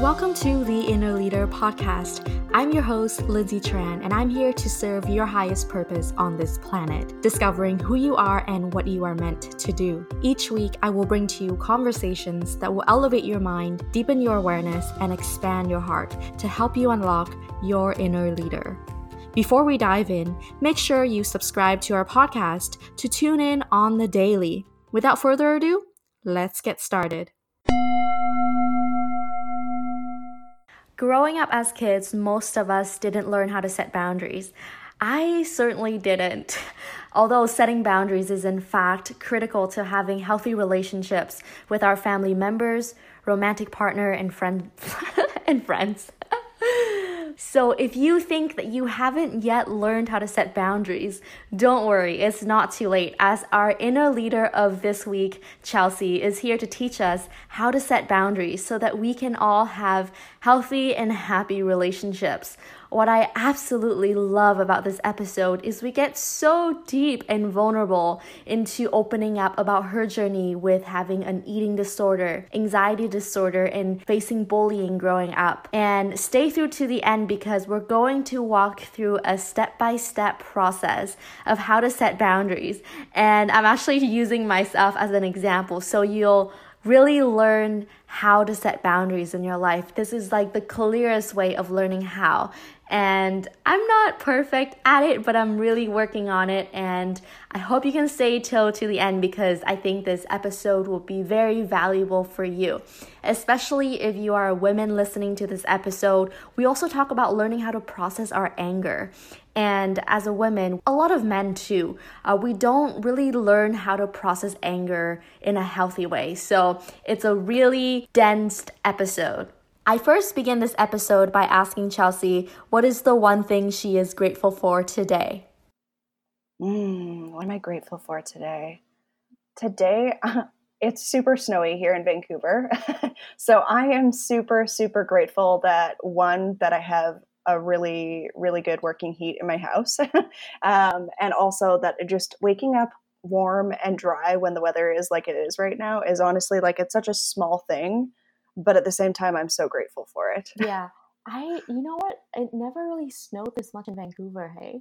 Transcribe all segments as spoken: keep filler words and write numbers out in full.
Welcome to the Inner Leader podcast. I'm your host, Lindsay Tran, and I'm here to serve your highest purpose on this planet, discovering who you are and what you are meant to do. Each week, I will bring to you conversations that will elevate your mind, deepen your awareness, and expand your heart to help you unlock your inner leader. Before we dive in, make sure you subscribe to our podcast to tune in on the daily. Without further ado, let's get started. Growing up as kids, most of us didn't learn how to set boundaries. I certainly didn't. Although setting boundaries is in fact critical to having healthy relationships with our family members, romantic partner, and friend and friends. So if you think that you haven't yet learned how to set boundaries, don't worry, it's not too late, as our inner leader of this week, Chelsea, is here to teach us how to set boundaries so that we can all have healthy and happy relationships. What I absolutely love about this episode is we get so deep and vulnerable into opening up about her journey with having an eating disorder, anxiety disorder, and facing bullying growing up. And stay through to the end because we're going to walk through a step-by-step process of how to set boundaries. And I'm actually using myself as an example, so you'll really learn how to set boundaries in your life. This is like the clearest way of learning how. And I'm not perfect at it, but I'm really working on it. And I hope you can stay till to the end because I think this episode will be very valuable for you, especially if you are a woman listening to this episode. We also talk about learning how to process our anger. And as a woman, a lot of men too, uh, we don't really learn how to process anger in a healthy way. So it's a really dense episode. I first begin this episode by asking Chelsea, what is the one thing she is grateful for today? Mm, what am I grateful for today? Today, uh, it's super snowy here in Vancouver. So I am super, super grateful that one, that I have a really, really good working heat in my house. um, and also that just waking up warm and dry when the weather is like it is right now is honestly like, it's such a small thing. But at the same time, I'm so grateful for it. Yeah. I, you know what? It never really snowed this much in Vancouver, hey?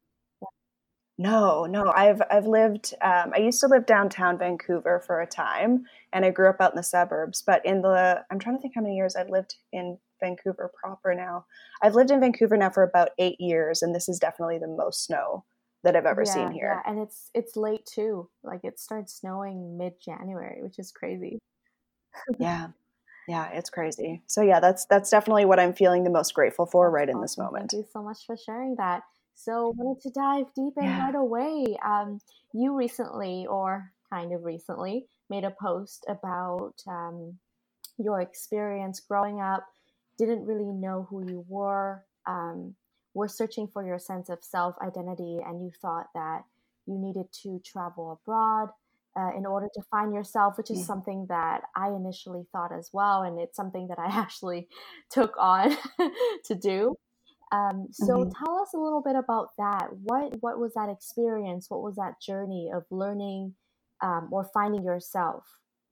No, no, I've, I've lived, um, I used to live downtown Vancouver for a time and I grew up out in the suburbs, but in the, I'm trying to think how many years I've lived in Vancouver proper now. I've lived in Vancouver now for about eight years and this is definitely the most snow that I've ever yeah, seen here. Yeah, and it's, it's late too. Like it started snowing mid-January, which is crazy. Yeah. Yeah, it's crazy. So yeah, that's that's definitely what I'm feeling the most grateful for That's right in awesome. this moment. Thank you so much for sharing that. So wanted to dive deep in Yeah. right away. Um, you recently, or kind of recently, made a post about um, your experience growing up, didn't really know who you were, um, were searching for your sense of self-identity, and you thought that you needed to travel abroad uh, in order to find yourself, which is Mhm. something that I initially thought as well, and it's something that I actually took on to do. Um, so Mhm. tell us a little bit about that. What what was that experience? What was that journey of learning um, or finding yourself?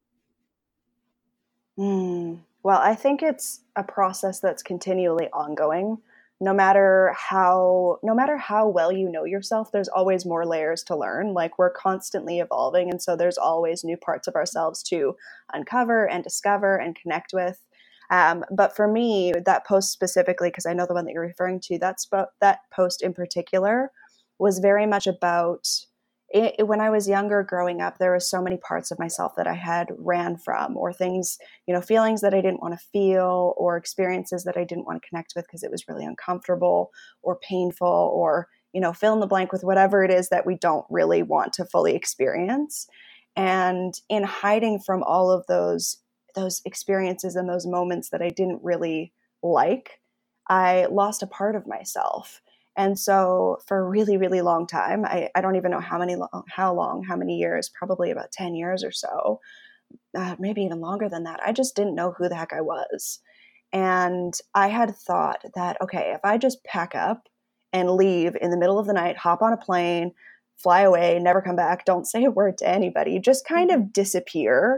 Mm. Well, I think it's a process that's continually ongoing. No matter how no matter how well you know yourself, there's always more layers to learn. Like we're constantly evolving, and so there's always new parts of ourselves to uncover and discover and connect with. Um, but for me, that post specifically, because I know the one that you're referring to, that's that post in particular was very much about it, it- when I was younger growing up, there were so many parts of myself that I had ran from, or things, you know, feelings that I didn't want to feel, or experiences that I didn't want to connect with because it was really uncomfortable or painful, or, you know, fill in the blank with whatever it is that we don't really want to fully experience. And in hiding from all of those, those experiences and those moments that I didn't really like, I lost a part of myself. And so for a really, really long time, I, I don't even know how many, long, how long, how many years, probably about ten years or so, uh, maybe even longer than that. I just didn't know who the heck I was. And I had thought that, okay, if I just pack up and leave in the middle of the night, hop on a plane, fly away, never come back, don't say a word to anybody, just kind of disappear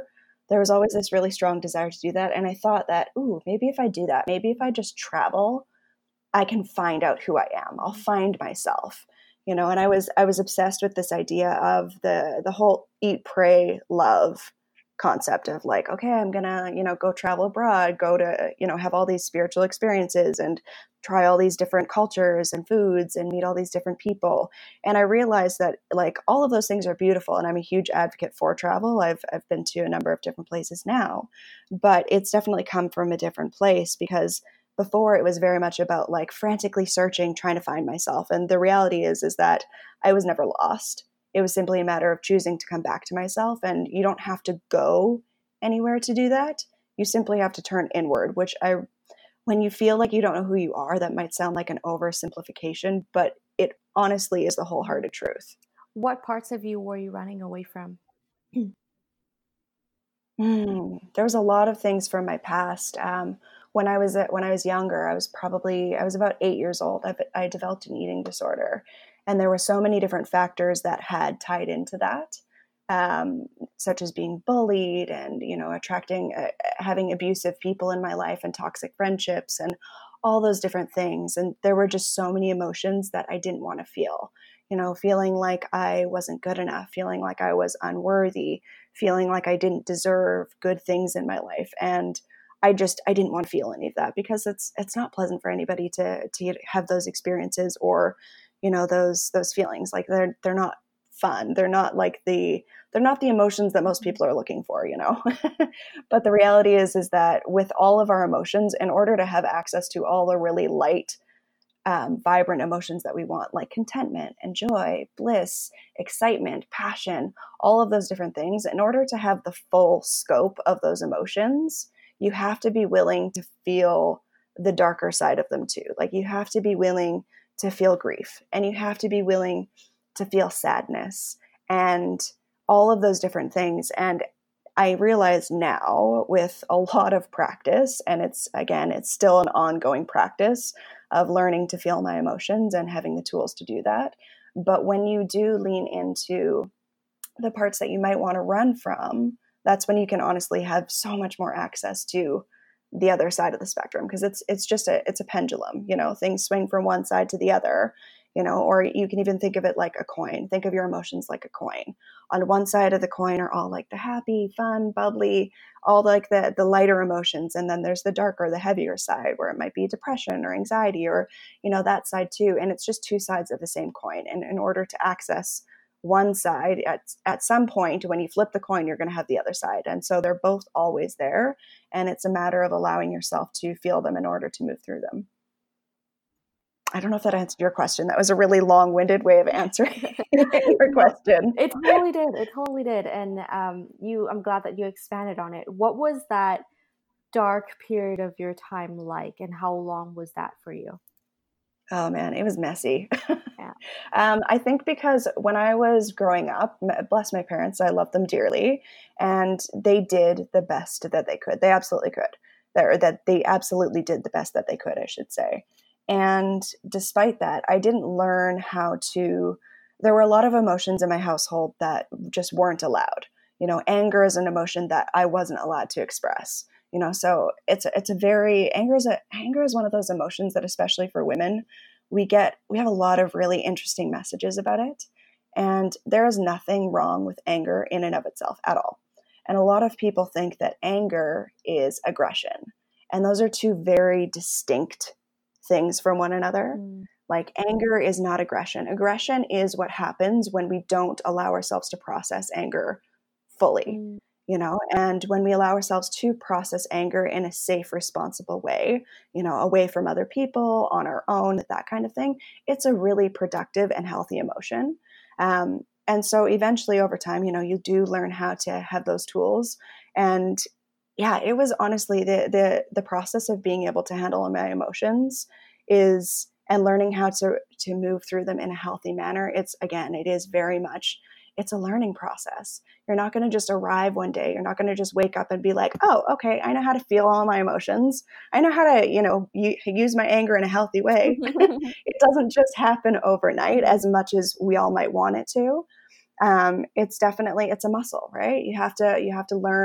there was always this really strong desire to do that. And I thought that, ooh, maybe if I do that, maybe if I just travel, I can find out who I am. I'll find myself, you know. And I was I was obsessed with this idea of the the whole eat, pray, love concept of like, okay, I'm gonna, you know, go travel abroad, go to, you know, have all these spiritual experiences and try all these different cultures and foods and meet all these different people. And I realized that like all of those things are beautiful, and I'm a huge advocate for travel. I've I've been to a number of different places now, but it's definitely come from a different place, because before it was very much about like frantically searching, trying to find myself. And the reality is, is that I was never lost. It was simply a matter of choosing to come back to myself. And you don't have to go anywhere to do that. You simply have to turn inward, which I, when you feel like you don't know who you are, that might sound like an oversimplification, but it honestly is the wholehearted truth. What parts of you were you running away from? Mm, there was a lot of things from my past. Um, when I was when I was younger, I was probably I was about eight years old. I, I developed an eating disorder, and there were so many different factors that had tied into that, um, such as being bullied and you know attracting uh, having abusive people in my life and toxic friendships and all those different things. And there were just so many emotions that I didn't want to feel. You know, feeling like I wasn't good enough, feeling like I was unworthy, feeling like I didn't deserve good things in my life. And I just, I didn't want to feel any of that, because it's, it's not pleasant for anybody to, to have those experiences or, you know, those, those feelings. Like they're, they're not fun. They're not like the, they're not the emotions that most people are looking for, you know. But the reality is, is that with all of our emotions, in order to have access to all the really light, Um, vibrant emotions that we want, like contentment and joy, bliss, excitement, passion, all of those different things, in order to have the full scope of those emotions, you have to be willing to feel the darker side of them too. Like you have to be willing to feel grief, and you have to be willing to feel sadness and all of those different things. And I realize now with a lot of practice, and it's, again, it's still an ongoing practice of learning to feel my emotions and having the tools to do that. But when you do lean into the parts that you might want to run from, that's when you can honestly have so much more access to the other side of the spectrum, because it's it's just a it's a pendulum, you know, things swing from one side to the other, you know, or you can even think of it like a coin. Think of your emotions like a coin. On one side of the coin are all like the happy, fun, bubbly, all like the the lighter emotions, and then there's the darker, the heavier side where it might be depression or anxiety or, you know, that side too. And it's just two sides of the same coin. And in order to access one side, at at some point when you flip the coin, you're going to have the other side. And so they're both always there, and it's a matter of allowing yourself to feel them in order to move through them. I don't know if that answered your question. That was a really long-winded way of answering your question. It totally did. It totally did. And um, you, I'm glad that you expanded on it. What was that dark period of your time like, and how long was that for you? Oh man, it was messy. Yeah. um, I think because when I was growing up, bless my parents, I love them dearly, and they did the best that they could. They absolutely could. Or that they absolutely did the best that they could, I should say. And despite that, I didn't learn how to, there were a lot of emotions in my household that just weren't allowed. You know, anger is an emotion that I wasn't allowed to express. You know, so it's it's a very anger is a anger is one of those emotions that, especially for women, we get we have a lot of really interesting messages about it, and there is nothing wrong with anger in and of itself at all. And a lot of people think that anger is aggression, and those are two very distinct things from one another. Mm. Like anger is not aggression. Aggression is what happens when we don't allow ourselves to process anger fully. Mm. You know, and when we allow ourselves to process anger in a safe, responsible way, you know, away from other people, on our own, that kind of thing, it's a really productive and healthy emotion. Um, and so eventually over time, you know, you do learn how to have those tools. And yeah, it was honestly the the the process of being able to handle my emotions is, and learning how to to move through them in a healthy manner. It's, again, it is very much, it's a learning process. You're not going to just arrive one day. You're not going to just wake up and be like, oh, okay, I know how to feel all my emotions. I know how to, you know, use my anger in a healthy way. It doesn't just happen overnight, as much as we all might want it to. Um, it's definitely, it's a muscle, right? You have to, you have to learn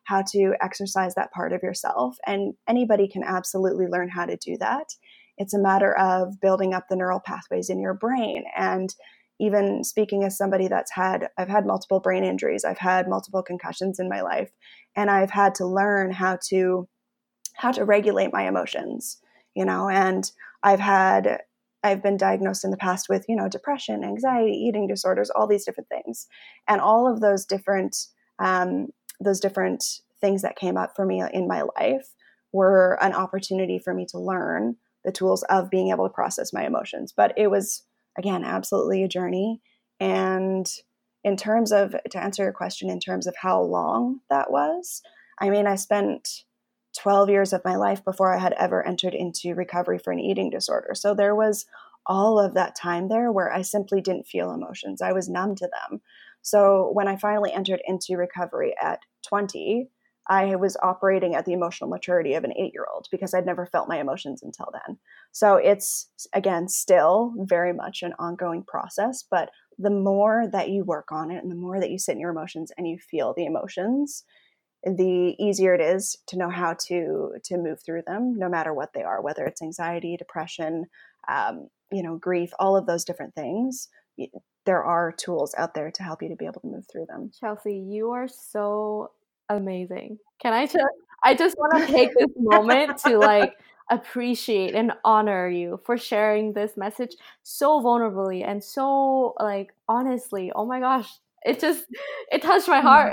how to exercise that part of yourself. And anybody can absolutely learn how to do that. It's a matter of building up the neural pathways in your brain. And even speaking as somebody that's had, I've had multiple brain injuries, I've had multiple concussions in my life, and I've had to learn how to, how to regulate my emotions, you know, and I've had, I've been diagnosed in the past with, you know, depression, anxiety, eating disorders, all these different things. And all of those different, um, those different things that came up for me in my life were an opportunity for me to learn the tools of being able to process my emotions. But it was, again, absolutely a journey. And in terms of, to answer your question, in terms of how long that was, I mean, I spent twelve years of my life before I had ever entered into recovery for an eating disorder. So there was all of that time there where I simply didn't feel emotions. I was numb to them. So when I finally entered into recovery at twenty, I was operating at the emotional maturity of an eight-year-old because I'd never felt my emotions until then. So it's, again, still very much an ongoing process, but the more that you work on it and the more that you sit in your emotions and you feel the emotions, the easier it is to know how to to move through them, no matter what they are, whether it's anxiety, depression, um, you know, grief, all of those different things. There are tools out there to help you to be able to move through them. Chelsea, you are so amazing. Can I just, I just want to take this moment to like appreciate and honor you for sharing this message so vulnerably and so like honestly. Oh my gosh, it just, it touched my heart.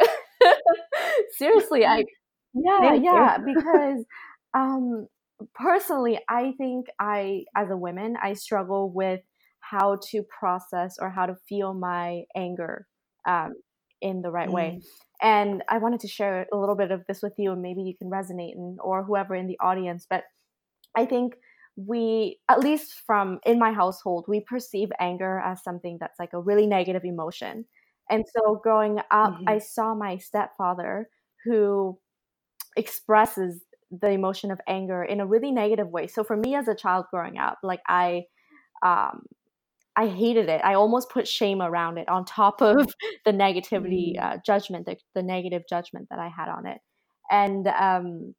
Seriously, I, yeah, Thank yeah, you. because um, personally, I think I, as a woman, I struggle with how to process or how to feel my anger um, in the right way. Mm. And I wanted to share a little bit of this with you, and maybe you can resonate, and or whoever in the audience. But I think we, at least from in my household, we perceive anger as something that's like a really negative emotion. And so growing up, Mm-hmm. I saw my stepfather who expresses the emotion of anger in a really negative way. So for me as a child growing up, like I um I hated it. I almost put shame around it on top of the negativity, Mm. uh, judgment, the, the negative judgment that I had on it. And um,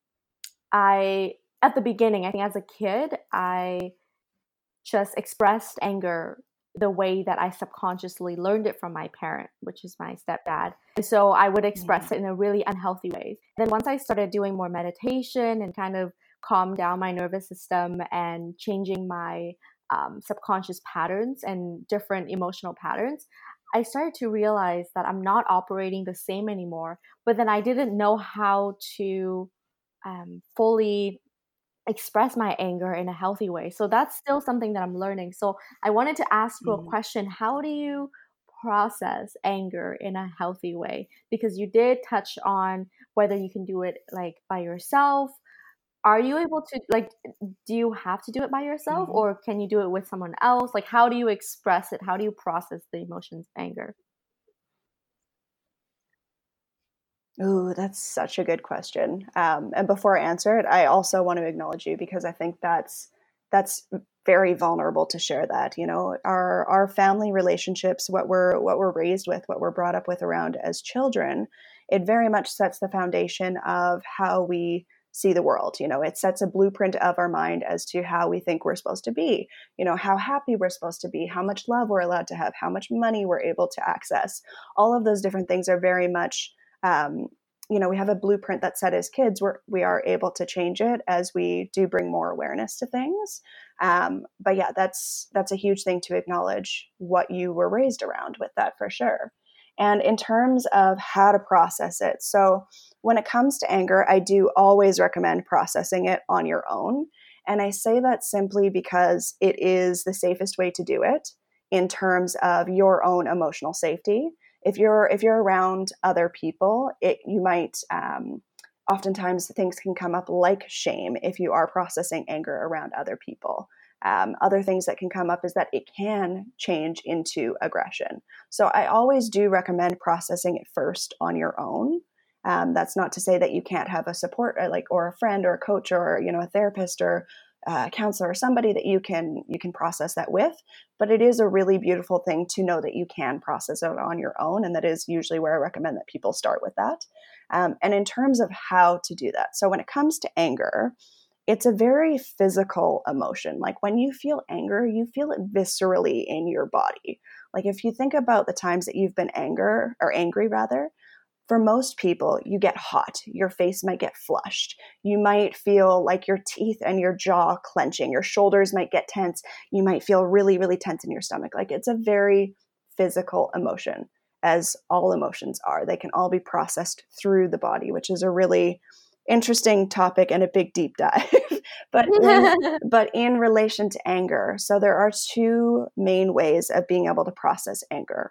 I, at the beginning, I think as a kid, I just expressed anger the way that I subconsciously learned it from my parent, which is my stepdad. And so I would express Mm. it in a really unhealthy way. Then once I started doing more meditation and kind of calm down my nervous system and changing my um, subconscious patterns and different emotional patterns, I started to realize that I'm not operating the same anymore. But then I didn't know how to um, fully express my anger in a healthy way. So that's still something that I'm learning. So I wanted to ask you a Mm. question. How do you process anger in a healthy way? Because you did touch on whether you can do it like by yourself. Are you able to like do you have to do it by yourself Mm. or can you do it with someone else? Like how do you express it? How do you process the emotions of anger? Ooh, that's such a good question. Um, and before I answer it, I also want to acknowledge you because I think that's that's very vulnerable to share that. You know, our our family relationships, what we're what we're raised with, what we're brought up with around as children, it very much sets the foundation of how we see the world. You know, it sets a blueprint of our mind as to how we think we're supposed to be. You know, how happy we're supposed to be, how much love we're allowed to have, how much money we're able to access. All of those different things are very much um, you know, we have a blueprint that's set as kids where we are able to change it as we do bring more awareness to things. Um, but yeah, that's that's a huge thing to acknowledge what you were raised around with that for sure. And in terms of how to process it, so when it comes to anger, I do always recommend processing it on your own. And I say that simply because it is the safest way to do it in terms of your own emotional safety. If you're if you're around other people, it you might um, oftentimes things can come up like shame if you are processing anger around other people. Um, other things that can come up is that it can change into aggression. So I always do recommend processing it first on your own. Um, that's not to say that you can't have a support or like or a friend or a coach or you know a therapist or a counselor or somebody that you can you can process that with. But it is a really beautiful thing to know that you can process it on your own. And that is usually where I recommend that people start with that. Um, and in terms of how to do that, so when it comes to anger, it's a very physical emotion. Like when you feel anger, you feel it viscerally in your body. Like if you think about the times that you've been anger or angry rather, for most people, you get hot. Your face might get flushed. You might feel like your teeth and your jaw clenching. Your shoulders might get tense. You might feel really, really tense in your stomach. Like it's a very physical emotion, as all emotions are. They can all be processed through the body, which is a really interesting topic and a big deep dive. but in, but in relation to anger, so there are two main ways of being able to process anger.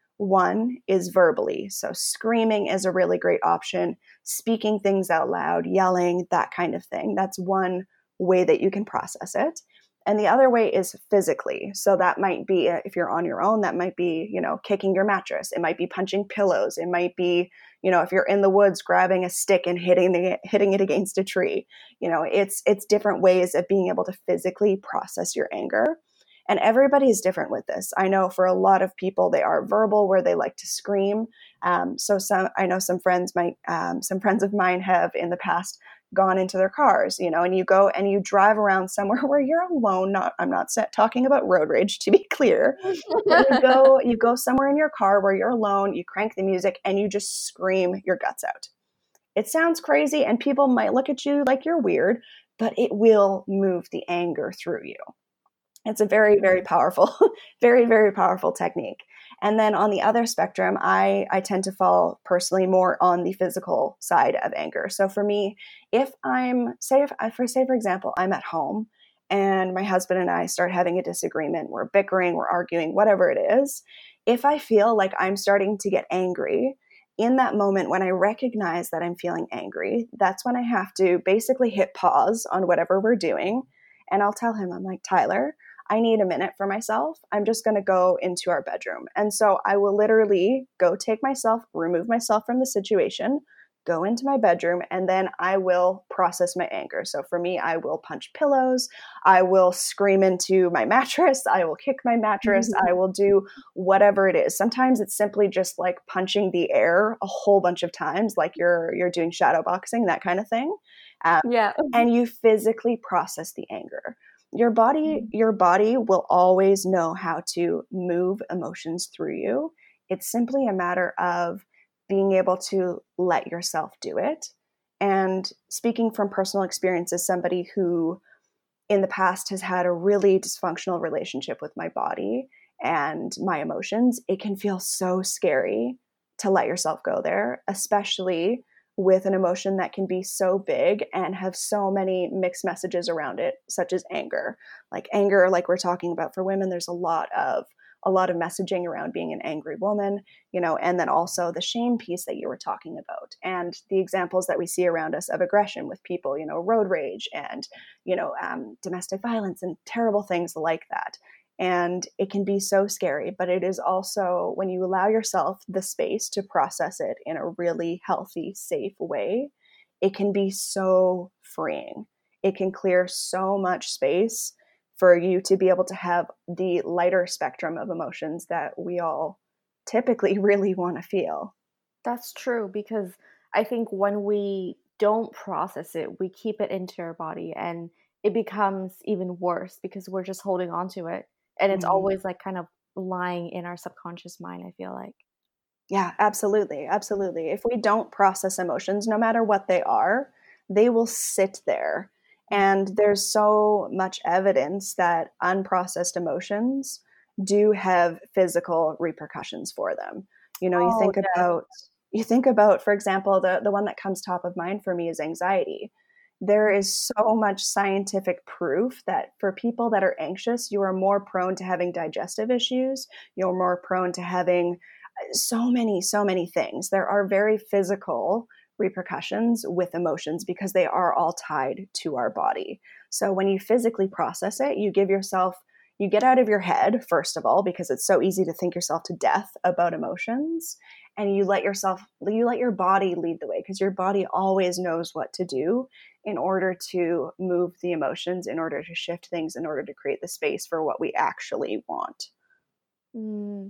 One is verbally. So screaming is a really great option. Speaking things out loud, yelling, that kind of thing. That's one way that you can process it. And the other way is physically. So that might be, if you're on your own, that might be, you know, kicking your mattress. It might be punching pillows. It might be, you know, if you're in the woods, grabbing a stick and hitting the, hitting it against a tree. You know, it's it's different ways of being able to physically process your anger. And everybody is different with this. I know for a lot of people, they are verbal, where they like to scream. Um, so some, I know some friends might, um, some friends of mine have in the past gone into their cars, you know, and you go and you drive around somewhere where you're alone. Not, I'm not set, talking about road rage, to be clear. But you go, you go somewhere in your car where you're alone. You crank the music and you just scream your guts out. It sounds crazy, and people might look at you like you're weird, but it will move the anger through you. It's a very, very powerful, very, very powerful technique. And then on the other spectrum, I, I tend to fall personally more on the physical side of anger. So for me, if I'm, say, if I, for say, for example, I'm at home and my husband and I start having a disagreement, we're bickering, we're arguing, whatever it is, if I feel like I'm starting to get angry, in that moment when I recognize that I'm feeling angry, that's when I have to basically hit pause on whatever we're doing. And I'll tell him, I'm like, Tyler, I need a minute for myself. I'm just going to go into our bedroom. And so I will literally go take myself, remove myself from the situation, go into my bedroom, and then I will process my anger. So for me, I will punch pillows. I will scream into my mattress. I will kick my mattress. Mm-hmm. I will do whatever it is. Sometimes it's simply just like punching the air a whole bunch of times, like you're, you're doing shadow boxing, that kind of thing. Um, yeah. And you physically process the anger. Your body, your body will always know how to move emotions through you. It's simply a matter of being able to let yourself do it. And speaking from personal experience as somebody who in the past has had a really dysfunctional relationship with my body and my emotions, it can feel so scary to let yourself go there, especially with an emotion that can be so big and have so many mixed messages around it, such as anger. Like anger, like we're talking about for women, there's a lot of a lot of messaging around being an angry woman, you know, and then also the shame piece that you were talking about, and the examples that we see around us of aggression with people, you know, road rage and, you know, um, domestic violence and terrible things like that. And it can be so scary, but it is also when you allow yourself the space to process it in a really healthy, safe way, it can be so freeing. It can clear so much space for you to be able to have the lighter spectrum of emotions that we all typically really want to feel. That's true, because I think when we don't process it, we keep it into our body and it becomes even worse because we're just holding on to it. And it's mm-hmm. always like kind of lying in our subconscious mind, I feel like. Yeah, absolutely. Absolutely. If we don't process emotions, no matter what they are, they will sit there. And there's so much evidence that unprocessed emotions do have physical repercussions for them. You know, oh, you think yeah. about, you think about, for example, the, the one that comes top of mind for me is anxiety. There is so much scientific proof that for people that are anxious, you are more prone to having digestive issues. You're more prone to having so many, so many things. There are very physical repercussions with emotions because they are all tied to our body. So when you physically process it, you give yourself, you get out of your head, first of all, because it's so easy to think yourself to death about emotions. And you let yourself, you let your body lead the way, because your body always knows what to do in order to move the emotions, in order to shift things, in order to create the space for what we actually want. Mm.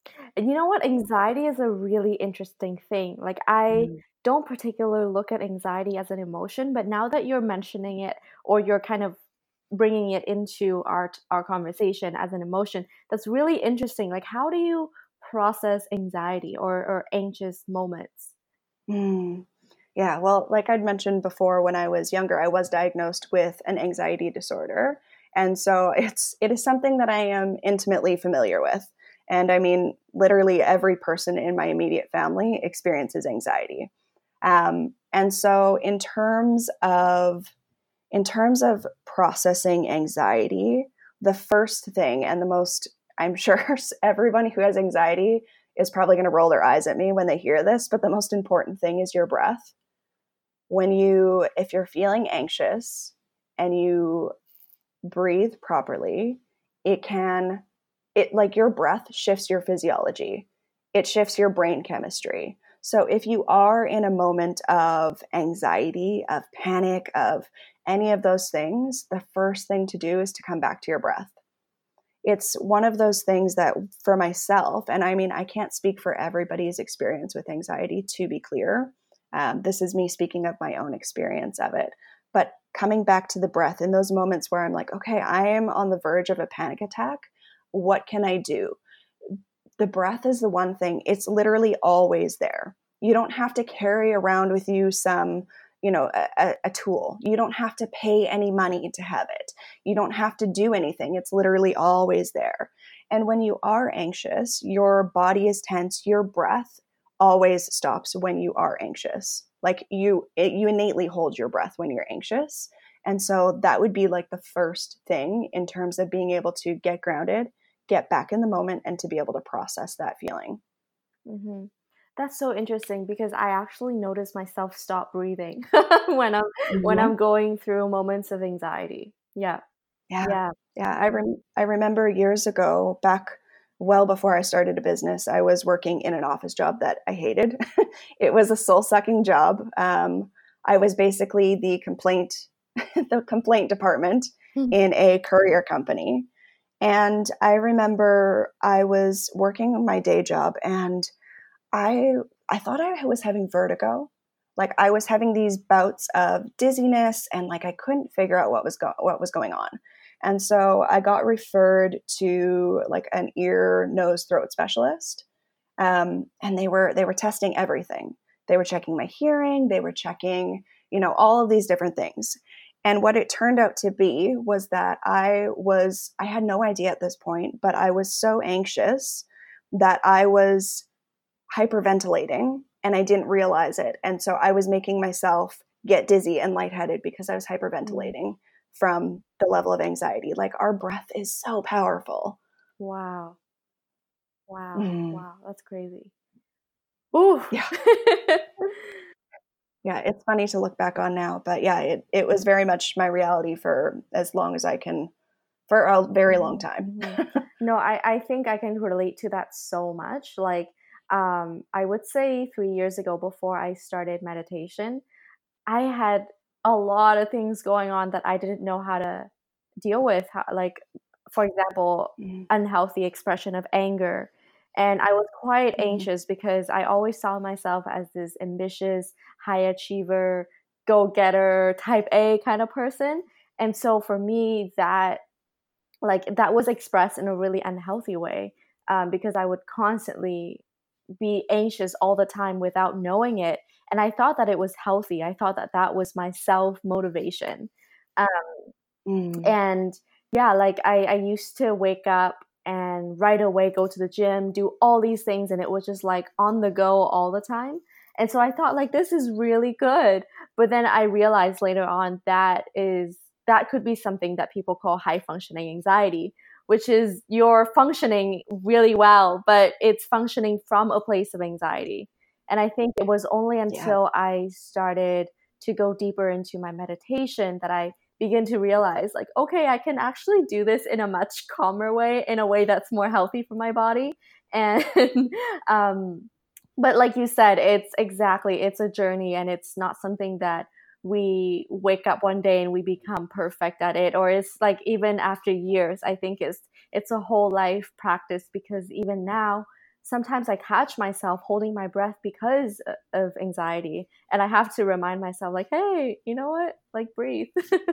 And you know what? Anxiety is a really interesting thing. Like, I Mm. don't particularly look at anxiety as an emotion, but now that you're mentioning it, or you're kind of bringing it into our our conversation as an emotion, that's really interesting. Like, how do you process anxiety or or anxious moments? Mm. Yeah, well, like I'd mentioned before, when I was younger, I was diagnosed with an anxiety disorder. And so it's it is something that I am intimately familiar with. And I mean, literally every person in my immediate family experiences anxiety. Um, and so in terms of in terms of processing anxiety, the first thing and the most, I'm sure everybody who has anxiety is probably going to roll their eyes at me when they hear this, but the most important thing is your breath. When you, if you're feeling anxious and you breathe properly, it can, it like your breath shifts your physiology, it shifts your brain chemistry. So if you are in a moment of anxiety, of panic, of any of those things, the first thing to do is to come back to your breath. It's one of those things that for myself, and I mean, I can't speak for everybody's experience with anxiety, to be clear. Um, this is me speaking of my own experience of it. But coming back to the breath in those moments where I'm like, okay, I am on the verge of a panic attack. What can I do? The breath is the one thing, it's literally always there. You don't have to carry around with you some, you know, a, a tool. You don't have to pay any money to have it. You don't have to do anything. It's literally always there. And when you are anxious, your body is tense, your breath always stops when you are anxious. Like you it, you innately hold your breath when you're anxious. And so that would be like the first thing in terms of being able to get grounded, get back in the moment, and to be able to process that feeling. Hmm. That's so interesting because I actually notice myself stop breathing when I'm when Mhm. I'm going through moments of anxiety. Yeah. Yeah. Yeah. Yeah. I, rem- I remember years ago, back well before I started a business, I was working in an office job that I hated. It was a soul sucking job. Um, I was basically the complaint, the complaint department in a courier company. And I remember I was working my day job and I I thought I was having vertigo. Like I was having these bouts of dizziness and like I couldn't figure out what was go- what was going on. And so I got referred to like an ear, nose, throat specialist. Um, and they were they were testing everything. They were checking my hearing, they were checking, you know, all of these different things. And what it turned out to be was that I was I had no idea at this point, but I was so anxious that I was hyperventilating and I didn't realize it. And so I was making myself get dizzy and lightheaded because I was Mm. hyperventilating from the level of anxiety. Like our breath is so powerful. Wow. Wow. Mm. Wow. That's crazy. Ooh. Yeah. Yeah. It's funny to look back on now, but yeah, it, it was very much my reality for as long as I can, for a very long Hmm. time. Hmm. No, I, I think I can relate to that so much. Like, um, I would say three years ago before I started meditation, I had a lot of things going on that I didn't know how to deal with. How, like, for example, Mm. unhealthy expression of anger. And I was quite Mm. anxious because I always saw myself as this ambitious, high achiever, go getter, type A kind of person. And so for me, that like that was expressed in a really unhealthy way, um, because I would constantly be anxious all the time without knowing it, and I thought that it was healthy. I thought that that was my self motivation, um, Mm. and yeah, like I, I used to wake up and right away go to the gym, do all these things, and it was just like on the go all the time. And so I thought like this is really good. But then I realized later on that is that could be something that people call high functioning anxiety, which is you're functioning really well, but it's functioning from a place of anxiety. And I think it was only Yeah. until I started to go deeper into my meditation that I begin to realize like, okay, I can actually do this in a much calmer way, in a way that's more healthy for my body. And um but like you said, it's exactly, it's a journey, and it's not something that we wake up one day and we become perfect at it, or it's like even after years. I think it's it's a whole life practice, because even now sometimes I catch myself holding my breath because of anxiety. And I have to remind myself, like, hey, you know what? Like, breathe.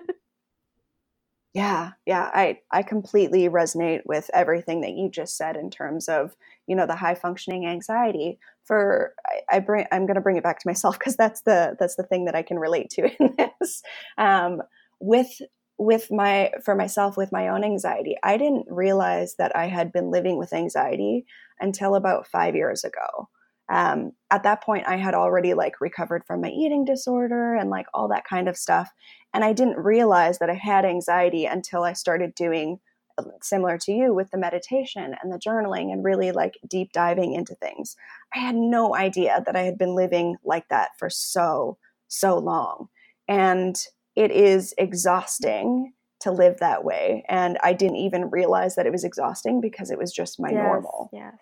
Yeah, yeah, I I completely resonate with everything that you just said in terms of, you know, the high functioning anxiety. For I, I bring I'm going to bring it back to myself because that's the that's the thing that I can relate to in this. Um, with with my for myself with my own anxiety, I didn't realize that I had been living with anxiety until about five years ago. Um, at that point, I had already like recovered from my eating disorder and like all that kind of stuff. And I didn't realize that I had anxiety until I started doing similar to you with the meditation and the journaling and really like deep diving into things. I had no idea that I had been living like that for so, so long. And it is exhausting to live that way. And I didn't even realize that it was exhausting because it was just my Yes, normal. yes.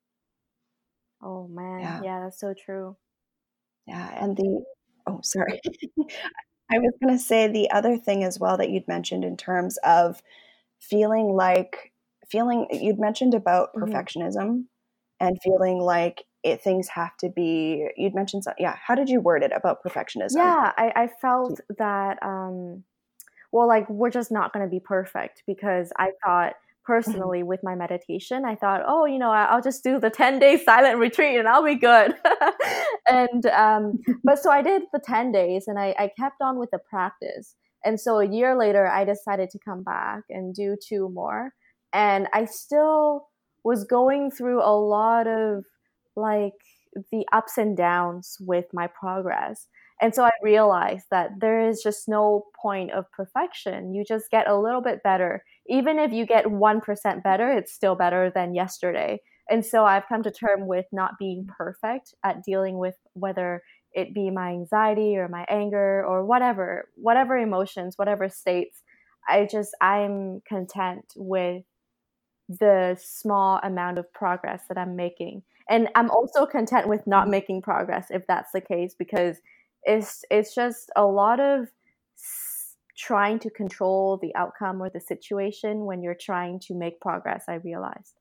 Oh man, Yeah. yeah, that's so true. Yeah. And the, oh, sorry. I was going to say the other thing as well that you'd mentioned in terms of feeling like, feeling, you'd mentioned about hmm perfectionism and feeling like it, things have to be, you'd mentioned, some, yeah. How did you word it about perfectionism? Yeah, I, I felt that, um, well, like, we're just not going to be perfect because I thought Mhm. personally with my meditation, I thought, oh, you know, I- I'll just do the ten day silent retreat and I'll be good. and, um, but so I did the ten days and I, I kept on with the practice. And so a year later, I decided to come back and do two more. And I still was going through a lot of like the ups and downs with my progress. And so I realized that there is just no point of perfection. You just get a little bit better. Even if you get one percent better, it's still better than yesterday. And so I've come to term with not being perfect at dealing with whether it be my anxiety or my anger or whatever, whatever emotions, whatever states. I just, I'm content with the small amount of progress that I'm making. And I'm also content with not making progress if that's the case because it's it's just a lot of s- trying to control the outcome or the situation when you're trying to make progress, I realized.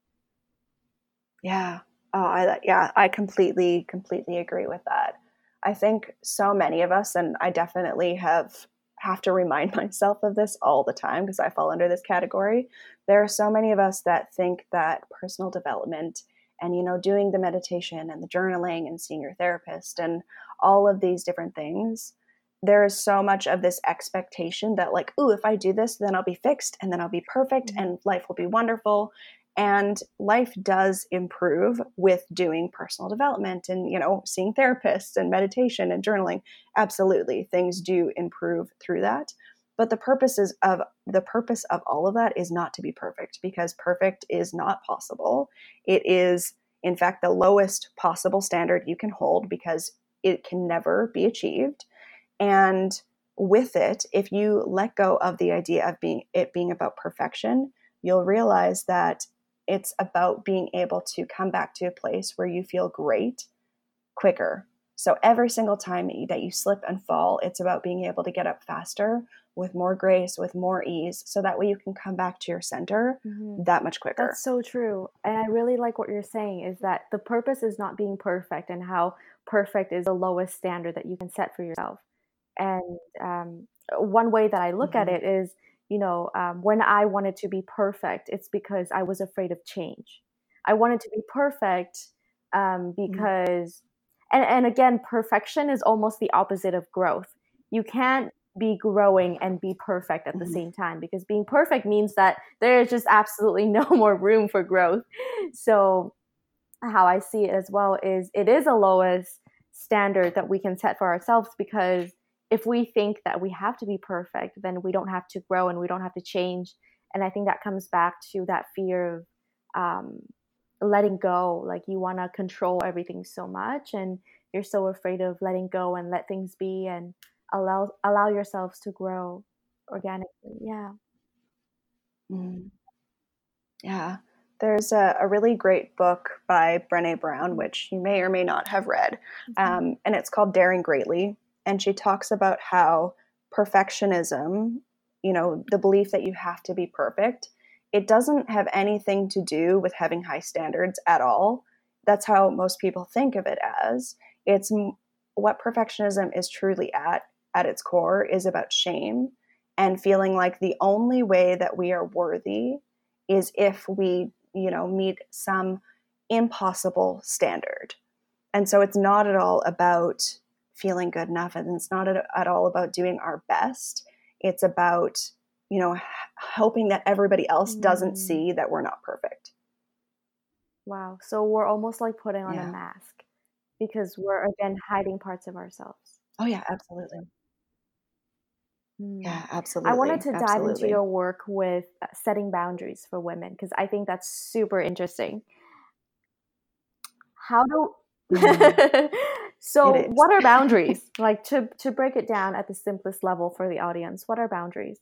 Yeah. Oh, I yeah, I completely completely agree with that. I think so many of us, and I definitely have have to remind myself of this all the time because I fall under this category. There are so many of us that think that personal development and you know doing the meditation and the journaling and seeing your therapist and all of these different things, there is so much of this expectation that like, ooh, if I do this, then I'll be fixed and then I'll be perfect Mhm. and life will be wonderful. And life does improve with doing personal development and you know seeing therapists and meditation and journaling. Absolutely, things do improve through that. But the purposes of the purpose of all of that is not to be perfect because perfect is not possible. It is in fact the lowest possible standard you can hold because it can never be achieved. And with it, if you let go of the idea of being it being about perfection, you'll realize that it's about being able to come back to a place where you feel great quicker. So every single time that you slip and fall, it's about being able to get up faster with more grace, with more ease, so that way you can come back to your center Mhm. that much That's quicker. so true. And I really like what you're saying is that the purpose is not being perfect and how perfect is the lowest standard that you can set for yourself. And um, one way that I look at Mm-hmm. it is, you know, um, when I wanted to be perfect, it's because I was afraid of change. I wanted to be perfect um, because, and, and again, perfection is almost the opposite of growth. You can't be growing and be perfect at the Mm-hmm. same time because being perfect means that there is just absolutely no more room for growth. So, how I see it as well is it is a lowest standard that we can set for ourselves because if we think that we have to be perfect, then we don't have to grow and we don't have to change. And I think that comes back to that fear of um, letting go. Like you want to control everything so much, and you're so afraid of letting go and let things be and allow allow yourselves to grow organically. Yeah. Mm-hmm. Yeah. There's a, a really great book by Brene Brown, which you may or may not have read, Mhm. um, and it's called Daring Greatly. And she talks about how perfectionism, you know, the belief that you have to be perfect, it doesn't have anything to do with having high standards at all. That's how most people think of it as. It's what perfectionism is truly at, at its core, is about shame and feeling like the only way that we are worthy is if we, you know, meet some impossible standard. And so it's not at all about feeling good enough, and it's not at, at all about doing our best. It's about, you know, h- hoping that everybody else doesn't Mm. see that we're not perfect. Wow. So we're almost like putting on Yeah. a mask because we're again hiding parts of ourselves. Oh yeah, absolutely. Hmm. Yeah, I absolutely. wanted to dive into Absolutely. your work with uh, setting boundaries for women because I think that's super interesting. How do Mm, So it is. what are boundaries? Like to to break it down at the simplest level for the audience, what are boundaries?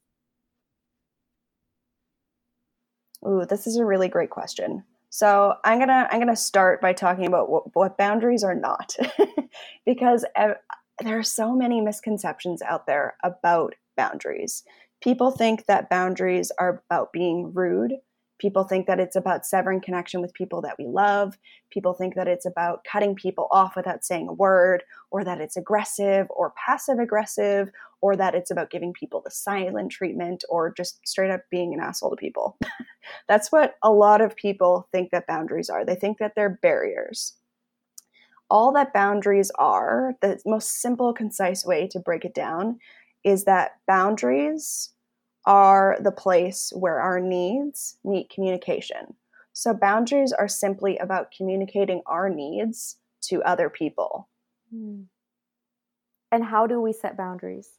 Ooh, this is a really great question. So I'm gonna I'm gonna start by talking about what, what boundaries are not, because ev- there are so many misconceptions out there about boundaries. People think that boundaries are about being rude. People think that it's about severing connection with people that we love. People think that it's about cutting people off without saying a word, or that it's aggressive or passive aggressive, or that it's about giving people the silent treatment, or just straight up being an asshole to people. That's what a lot of people think that boundaries are. They think that they're barriers. All that boundaries are, the most simple, concise way to break it down, is that boundaries are the place where our needs meet communication. So boundaries are simply about communicating our needs to other people. Hmm. And how do we set boundaries?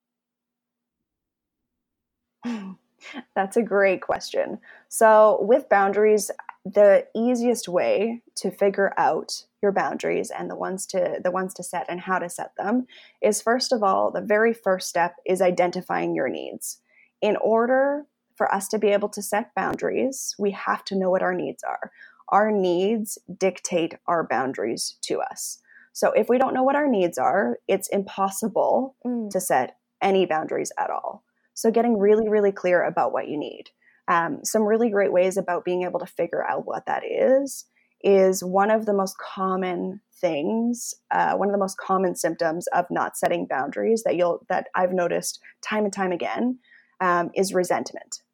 That's a great question. So, with boundaries, the easiest way to figure out your boundaries and the ones to the ones to set and how to set them is, first of all, the very first step is identifying your needs. In order for us to be able to set boundaries, we have to know what our needs are. Our needs dictate our boundaries to us. So, if we don't know what our needs are, it's impossible Mm. to set any boundaries at all. So getting really, really clear about what you need. Um, some really great ways about being able to figure out what that is is one of the most common things, uh, one of the most common symptoms of not setting boundaries that you'll that I've noticed time and time again um, is resentment.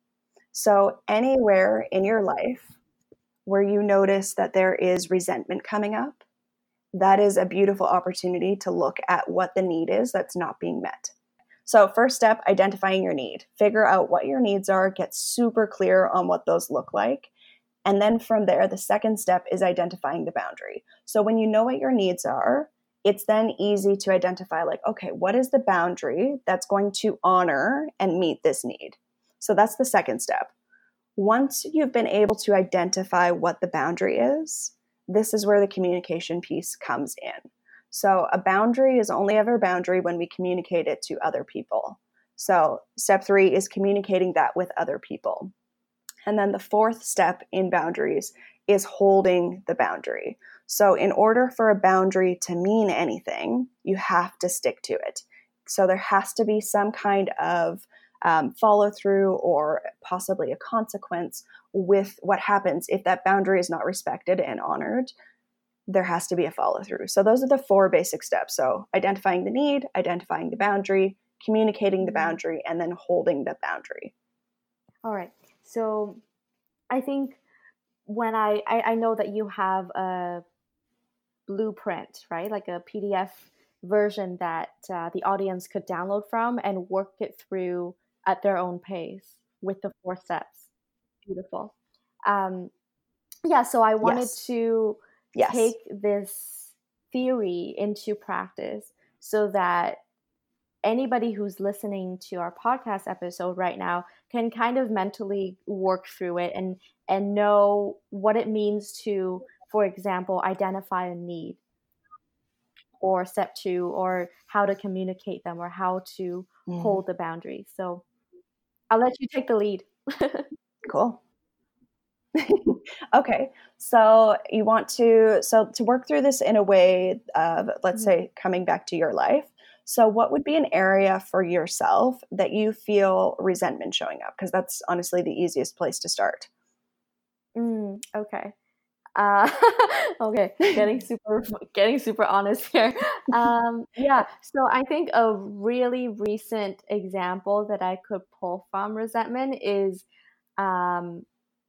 So anywhere in your life where you notice that there is resentment coming up, that is a beautiful opportunity to look at what the need is that's not being met. So first step, identifying your need. Figure out what your needs are, get super clear on what those look like. And then from there, the second step is identifying the boundary. So when you know what your needs are, it's then easy to identify, like, okay, what is the boundary that's going to honor and meet this need? So that's the second step. Once you've been able to identify what the boundary is, this is where the communication piece comes in. So a boundary is only ever a boundary when we communicate it to other people. So step three is communicating that with other people. And then the fourth step in boundaries is holding the boundary. So in order for a boundary to mean anything, you have to stick to it. So there has to be some kind of um, follow through or possibly a consequence with what happens if that boundary is not respected and honored. There has to be a follow through. So those are the four basic steps. So identifying the need, identifying the boundary, communicating the boundary, and then holding the boundary. All right. So I think when I, I, I know that you have a blueprint, right? Like a P D F version that uh, the audience could download from and work it through at their own pace with the four steps. Beautiful. Um, yeah, so I wanted Yes. to Yes. take this theory into practice so that anybody who's listening to our podcast episode right now can kind of mentally work through it and and know what it means to, for example, identify a need, or step two, or how to communicate them, or how to Mm. hold the boundary. So I'll let you take the lead. Cool. Okay, so you want to so to work through this in a way of, let's Mhm. say, coming back to your life. So what would be an area for yourself that you feel resentment showing up? Because that's honestly the easiest place to start. Mm, okay. Uh, okay, getting super getting super honest here. Um, yeah, so I think a really recent example that I could pull from resentment is um,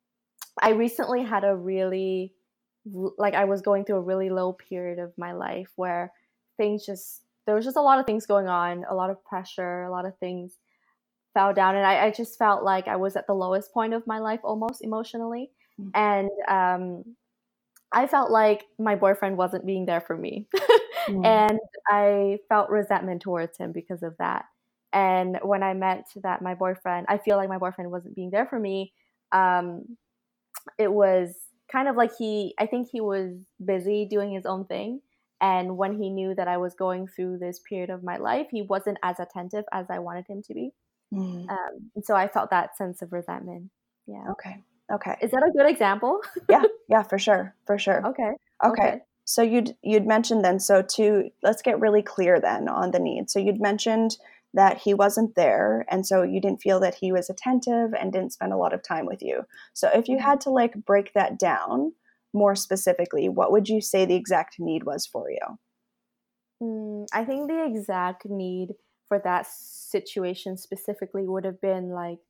I recently had a really like I was going through a really low period of my life where things just there was just a lot of things going on, a lot of pressure, a lot of things fell down, and I, I just felt like I was at the lowest point of my life almost emotionally. And um I felt like my boyfriend wasn't being there for me. Mm. And I felt resentment towards him because of that. And when I meant that my boyfriend, I feel like my boyfriend wasn't being there for me, um, it was kind of like he, I think he was busy doing his own thing. And when he knew that I was going through this period of my life, he wasn't as attentive as I wanted him to be. Mm. Um, and so I felt that sense of resentment. Yeah. Okay. Okay. Is that a good example? Yeah. Yeah, for sure. For sure. Okay. Okay. Okay. So you'd you'd mentioned then, so to let's get really clear then on the need. So you'd mentioned that he wasn't there, and so you didn't feel that he was attentive and didn't spend a lot of time with you. So if you Mhm. had to like break that down more specifically, what would you say the exact need was for you? Mm, I think the exact need for that situation specifically would have been like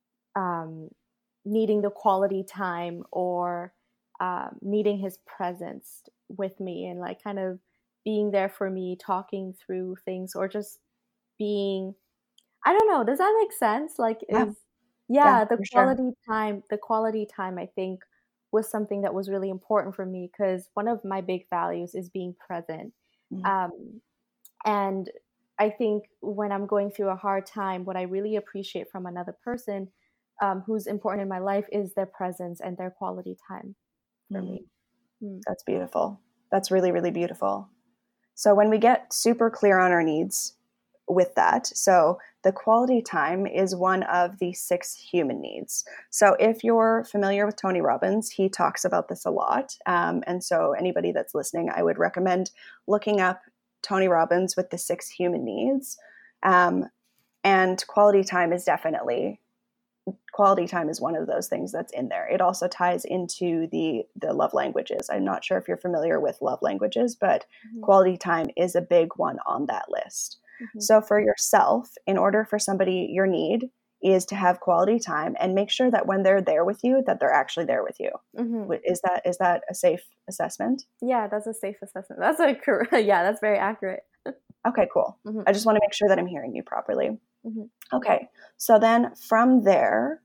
um, needing the quality time or um, needing his presence with me and like kind of being there for me, talking through things, or just being, I don't know, does that make sense? Like, Yeah. is, Yeah, yeah, the for sure. quality time, the quality time, I think was something that was really important for me because one of my big values is being present. Mm. Um, and I think when I'm going through a hard time, what I really appreciate from another person um, who's important in my life is their presence and their quality time for Mm. me. Mm. That's beautiful. That's really, really beautiful. So when we get super clear on our needs with that, so the quality time is one of the six human needs. So if you're familiar with Tony Robbins, he talks about this a lot. Um, and so anybody that's listening, I would recommend looking up Tony Robbins with the six human needs. Um, and quality time is definitely quality time is one of those things that's in there. It also ties into the the love languages. I'm not sure if you're familiar with love languages, but Mm-hmm. quality time is a big one on that list. Mm-hmm. So for yourself, in order for somebody, your need is to have quality time and make sure that when they're there with you, that they're actually there with you. Mm-hmm. Is that is that a safe assessment? Yeah, that's a safe assessment. That's a correct. Yeah, that's very accurate. Okay, cool. Mm-hmm. I just want to make sure that I'm hearing you properly. Mm-hmm. Okay, so then from there,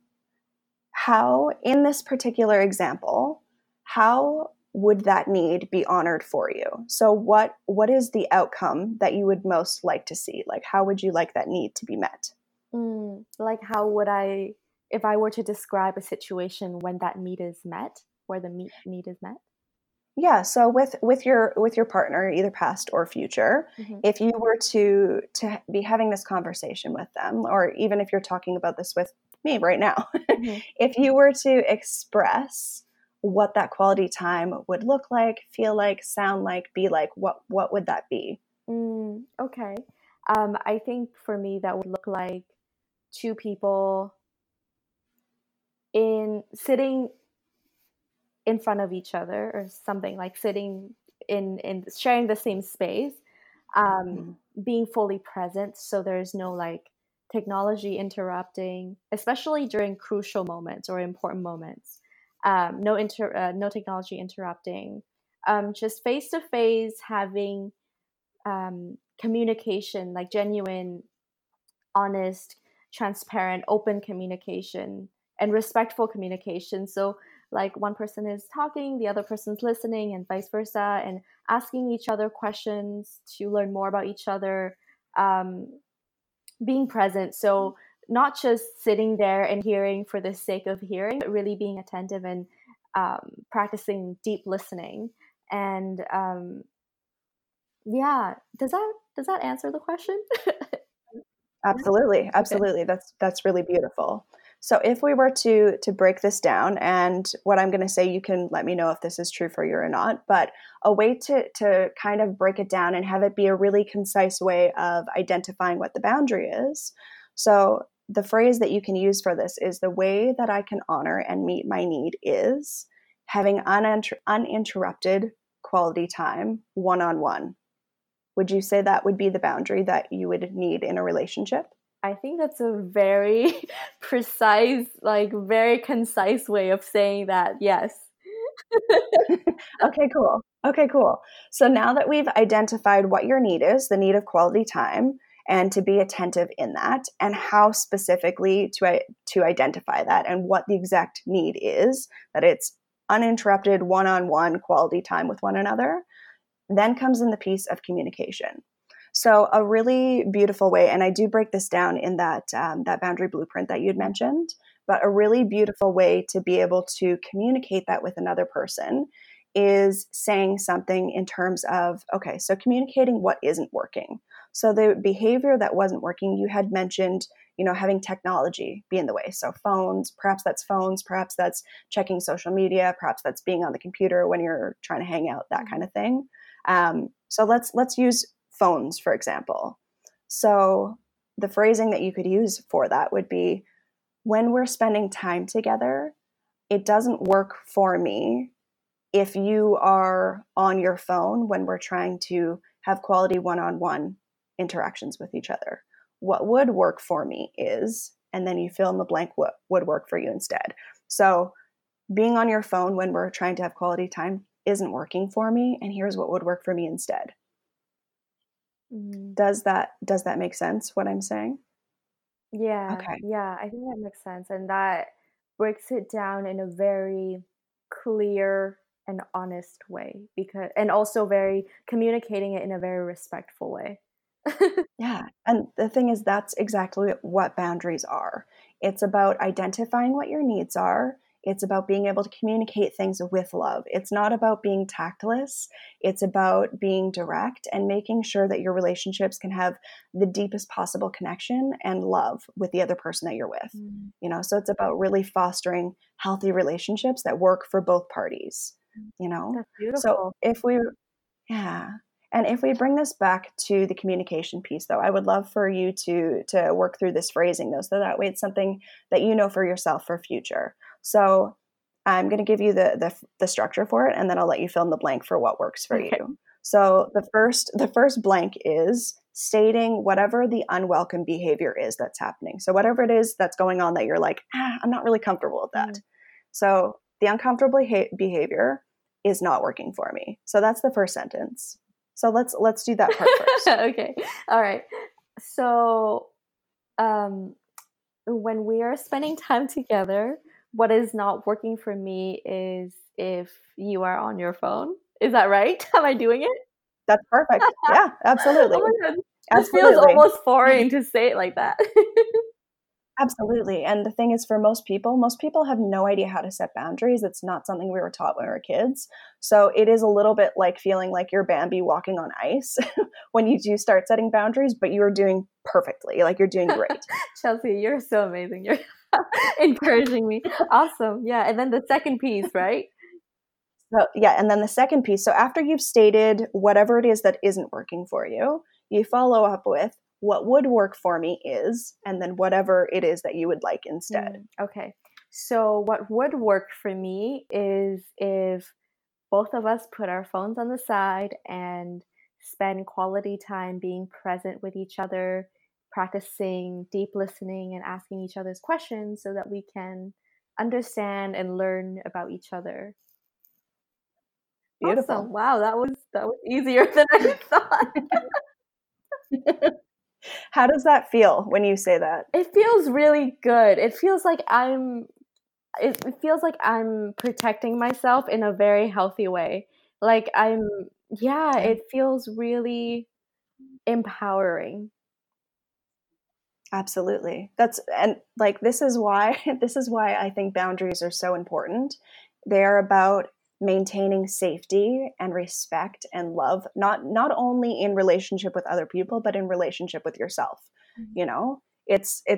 how, in this particular example, how would that need be honored for you? So what what is the outcome that you would most like to see? Like, how would you like that need to be met? Mm, like, how would I, if I were to describe a situation when that need is met, where the meet need is met? Yeah, so with with your with your partner, either past or future, Mm-hmm. if you were to to be having this conversation with them, or even if you're talking about this with me right now, Mm-hmm. if you were to express what that quality time would look like, feel like, sound like, be like, what what would that be? Mm, okay. Um, I think for me that would look like two people in sitting in front of each other or something like sitting in in sharing the same space, um, Mm. being fully present so there's no like technology interrupting, especially during crucial moments or important moments. Um, no inter uh, no technology interrupting. Um, just face to face having um, communication, like genuine, honest, transparent, open communication and respectful communication. So, like one person is talking, the other person's listening, and vice versa, and asking each other questions to learn more about each other, um, being present. So, not just sitting there and hearing for the sake of hearing, but really being attentive and um, practicing deep listening. And um, yeah, does that does that answer the question? Absolutely, Okay. absolutely. That's that's really beautiful. So if we were to to break this down, and what I'm going to say, you can let me know if this is true for you or not, but a way to to kind of break it down and have it be a really concise way of identifying what the boundary is. So the phrase that you can use for this is, the way that I can honor and meet my need is having uninter- uninterrupted quality time one-on-one. Would you say that would be the boundary that you would need in a relationship? I think that's a very precise, like very concise way of saying that. Yes. Okay, cool. Okay, cool. So now that we've identified what your need is, the need of quality time, and to be attentive in that, and how specifically to, to identify that, and what the exact need is, that it's uninterrupted one-on-one quality time with one another, then comes in the piece of communication. So a really beautiful way, and I do break this down in that um, that boundary blueprint that you'd mentioned, but a really beautiful way to be able to communicate that with another person is saying something in terms of, okay, so communicating what isn't working. So the behavior that wasn't working, you had mentioned, you know, having technology be in the way. So phones, perhaps that's phones, perhaps that's checking social media, perhaps that's being on the computer when you're trying to hang out, that kind of thing. Um, so let's let's use phones, for example. So the phrasing that you could use for that would be, when we're spending time together, it doesn't work for me if you are on your phone when we're trying to have quality one-on-one interactions with each other. What would work for me is, and then you fill in the blank what would work for you instead. So being on your phone when we're trying to have quality time isn't working for me, and here's what would work for me instead. Mm. Does that does that make sense, what I'm saying? Yeah, Okay. yeah, I think that makes sense. And that breaks it down in a very clear and honest way, because, and also very communicating it in a very respectful way. Yeah. And the thing is, that's exactly what boundaries are. It's about identifying what your needs are. It's about being able to communicate things with love. It's not about being tactless. It's about being direct and making sure that your relationships can have the deepest possible connection and love with the other person that you're with. Mm. You know, so it's about really fostering healthy relationships that work for both parties, you know? That's beautiful. So if we, yeah. And if we bring this back to the communication piece, though, I would love for you to to work through this phrasing, though, so that way it's something that you know for yourself for future. So I'm going to give you the, the the structure for it, and then I'll let you fill in the blank for what works for okay. you. So the first the first blank is stating whatever the unwelcome behavior is that's happening. So whatever it is that's going on that you're like, ah, I'm not really comfortable with that. Mm. So the uncomfortable ha- behavior is not working for me. So that's the first sentence. So let's let's do that part first. Okay. All right. So um, when we are spending time together, what is not working for me is if you are on your phone. Is that right? Am I doing it? That's perfect. Yeah, absolutely. Oh my God. Absolutely. It feels almost foreign to say it like that. Absolutely. And the thing is, for most people, most people have no idea how to set boundaries. It's not something we were taught when we were kids. So it is a little bit like feeling like you're Bambi walking on ice when you do start setting boundaries, but you're doing perfectly. Like, you're doing great. Chelsea, you're so amazing. You're encouraging me. Awesome. Yeah. And then the second piece, right? So, yeah. And then the second piece. So after you've stated whatever it is that isn't working for you, you follow up with, what would work for me is, and then whatever it is that you would like instead. Mm, okay. So what would work for me is if both of us put our phones on the side and spend quality time being present with each other, practicing deep listening and asking each other's questions so that we can understand and learn about each other. Beautiful. Awesome. Wow, that was that was easier than I thought. How does that feel when you say that? It feels really good. It feels like I'm it, it feels like I'm protecting myself in a very healthy way. Like I'm yeah, yeah. It feels really empowering. Absolutely. That's and like this is why this is why I think boundaries are so important. They're about maintaining safety and respect and love, not not only in relationship with other people, but in relationship with yourself. Mm-hmm. You know, it's it's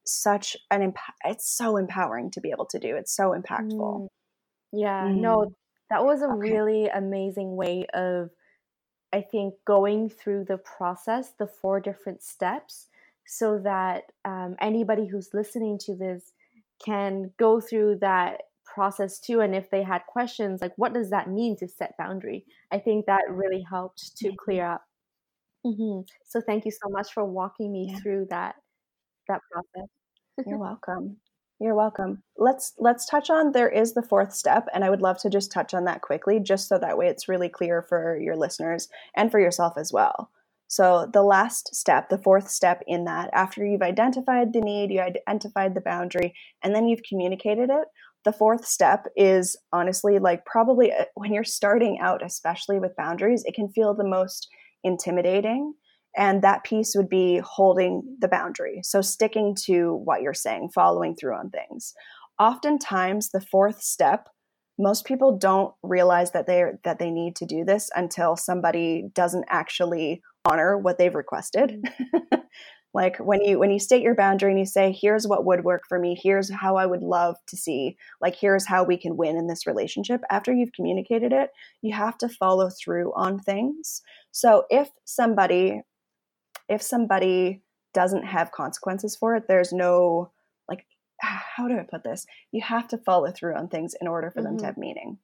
such an imp- it's so empowering to be able to do. It's so impactful. Mm, yeah, no, Mm, that was a okay. really amazing way of, I think, going through the process, the four different steps, so that um, anybody who's listening to this can go through that process too. And if they had questions, like, what does that mean to set boundary? I think that really helped to Mhm. clear up. Hmm. So thank you so much for walking me Yeah. through that that process. You're welcome. You're welcome. Let's let's touch on there is the fourth step, and I would love to just touch on that quickly, just so that way it's really clear for your listeners and for yourself as well. So the last step, the fourth step in that, after you've identified the need, you identified the boundary, and then you've communicated it, the fourth step is honestly like probably uh, when you're starting out, especially with boundaries, it can feel the most intimidating, and that piece would be holding the boundary. So sticking to what you're saying, following through on things. Oftentimes, the fourth step, most people don't realize that they that they need to do this until somebody doesn't actually honor what they've requested. Mm. Like when you when you state your boundary and you say, here's what would work for me, here's how I would love to see, like here's how we can win in this relationship. After you've communicated it, you have to follow through on things. So if somebody if somebody doesn't have consequences for it, there's no, like, how do I put this? You have to follow through on things in order for them to Mm-hmm. have meaning.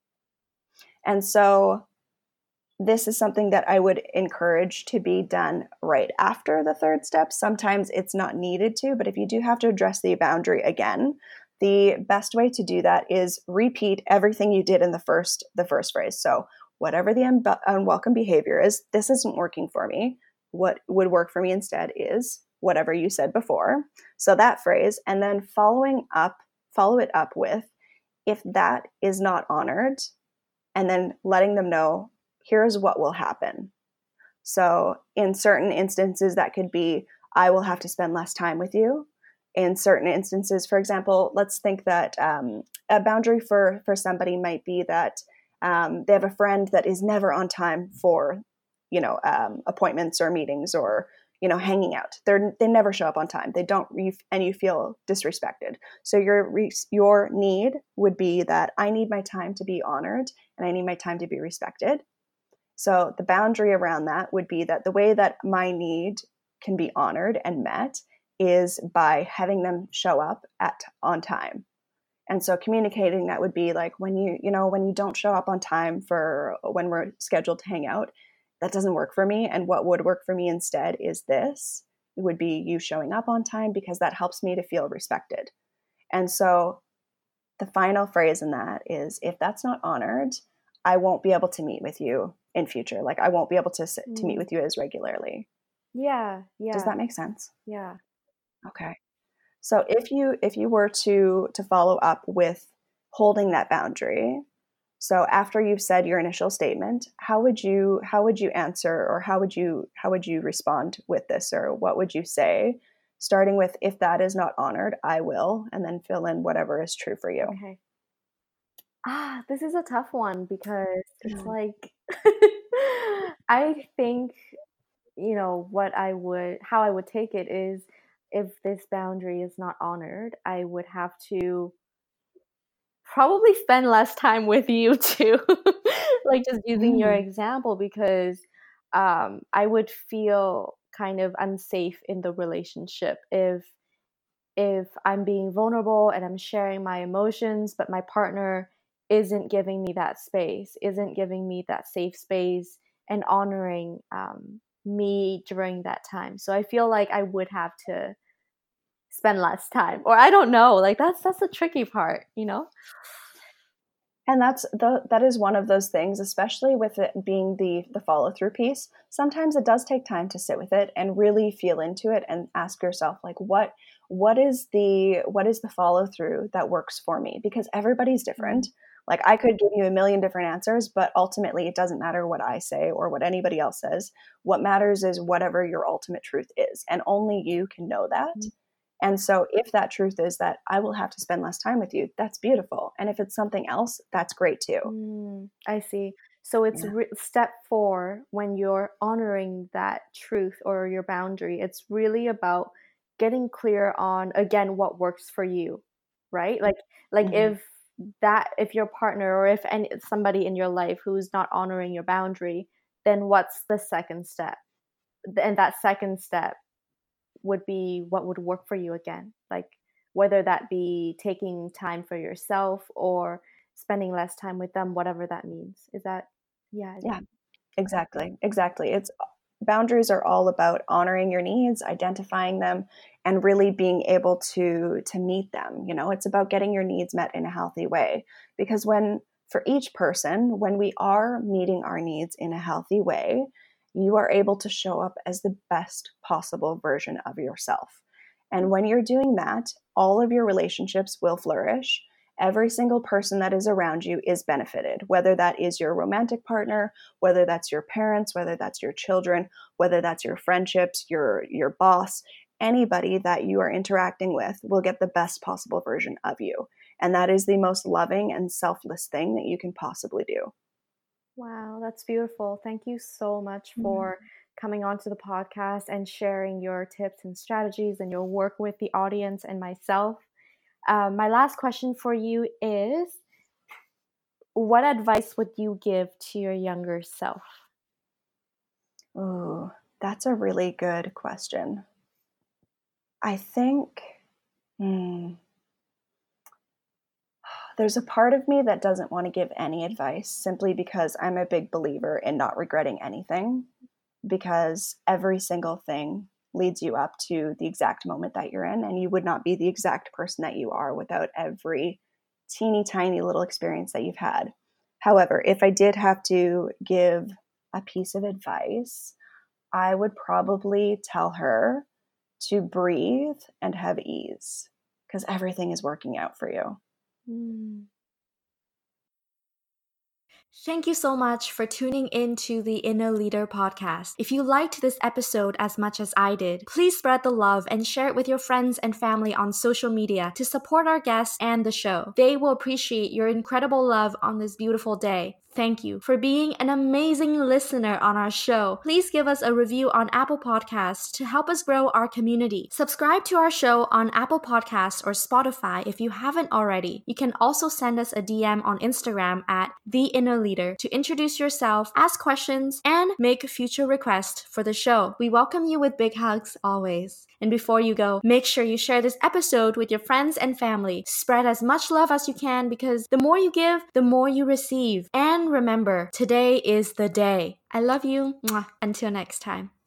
And so this is something that I would encourage to be done right after the third step. Sometimes it's not needed to, but if you do have to address the boundary again, the best way to do that is repeat everything you did in the first the first phrase. So whatever the un- unwelcome behavior is, this isn't working for me. What would work for me instead is whatever you said before. So that phrase, and then following up, follow it up with, if that is not honored, and then letting them know, here's what will happen. So, in certain instances, that could be, I will have to spend less time with you. In certain instances, for example, let's think that um, a boundary for, for somebody might be that um, they have a friend that is never on time for, you know, um, appointments or meetings or, you know, hanging out. They're, they never show up on time. They don't, and you feel disrespected. So your your need would be that I need my time to be honored and I need my time to be respected. So the boundary around that would be that the way that my need can be honored and met is by having them show up at on time. And so communicating that would be like, when you, you know, when you don't show up on time for when we're scheduled to hang out, that doesn't work for me. And what would work for me instead is this. It would be you showing up on time because that helps me to feel respected. And so the final phrase in that is, if that's not honored, I won't be able to meet with you in future. Like I won't be able to to meet Mm. with you as regularly. Yeah, Does yeah, that make sense? yeah. Okay. So if you if you were to to follow up with holding that boundary, so after you've said your initial statement, how would you how would you answer, or how would you how would you respond with this, or what would you say? Starting with, if that is not honored, I will, and then fill in whatever is true for you. Okay. Ah, this is a tough one because it's Mm. like I think, you know, what I would how I would take it is, if this boundary is not honored, I would have to probably spend less time with you too. Like just using your Mm. example, because um I would feel kind of unsafe in the relationship if if I'm being vulnerable and I'm sharing my emotions, but my partner isn't giving me that space, isn't giving me that safe space and honoring um, me during that time. So I feel like I would have to spend less time, or I don't know. Like that's that's the tricky part, you know? And that's the that is one of those things, especially with it being the the follow through piece. Sometimes it does take time to sit with it and really feel into it and ask yourself, like, what what is the what is the follow through that works for me? Because everybody's different. Mm. Like I could give you a million different answers, but ultimately it doesn't matter what I say or what anybody else says. What matters is whatever your ultimate truth is, and only you can know that. And so if that truth is that I will have to spend less time with you, that's beautiful. And if it's something else, that's great too. Mm, I see. So it's Yeah. re- step four, when you're honoring that truth or your boundary. It's really about getting clear on, again, what works for you, right? Like, like mm-hmm. if that, if your partner or if any, somebody in your life who's not honoring your boundary, then what's the second step? And that second step would be what would work for you again. Like, whether that be taking time for yourself or spending less time with them, whatever that means. Is that, yeah. Yeah, exactly. Exactly. It's boundaries are all about honoring your needs, identifying them, and really being able to, to meet them. You know, it's about getting your needs met in a healthy way, because when, for each person, when we are meeting our needs in a healthy way, you are able to show up as the best possible version of yourself. And when you're doing that, all of your relationships will flourish. Every single person that is around you is benefited, whether that is your romantic partner, whether that's your parents, whether that's your children, whether that's your friendships, your, your boss, anybody that you are interacting with will get the best possible version of you. And that is the most loving and selfless thing that you can possibly do. Wow, that's beautiful. Thank you so much for mm-hmm. coming onto the podcast and sharing your tips and strategies and your work with the audience and myself. Um, my last question for you is, what advice would you give to your younger self? Oh, that's a really good question. I think hmm, there's a part of me that doesn't want to give any advice, simply because I'm a big believer in not regretting anything, because every single thing leads you up to the exact moment that you're in, and you would not be the exact person that you are without every teeny tiny little experience that you've had. However, if I did have to give a piece of advice, I would probably tell her to breathe and have ease, because everything is working out for you. Mm. Thank you so much for tuning in to the Inner Leader podcast. If you liked this episode as much as I did, please spread the love and share it with your friends and family on social media to support our guests and the show. They will appreciate your incredible love on this beautiful day. Thank you for being an amazing listener on our show. Please give us a review on Apple Podcasts to help us grow our community. Subscribe to our show on Apple Podcasts or Spotify if you haven't already. You can also send us a D M on Instagram at The Inner Leader to introduce yourself, ask questions, and make future requests for the show. We welcome you with big hugs always. And before you go, make sure you share this episode with your friends and family. Spread as much love as you can, because the more you give, the more you receive. And remember, today is the day. I love you. Mwah. Until next time.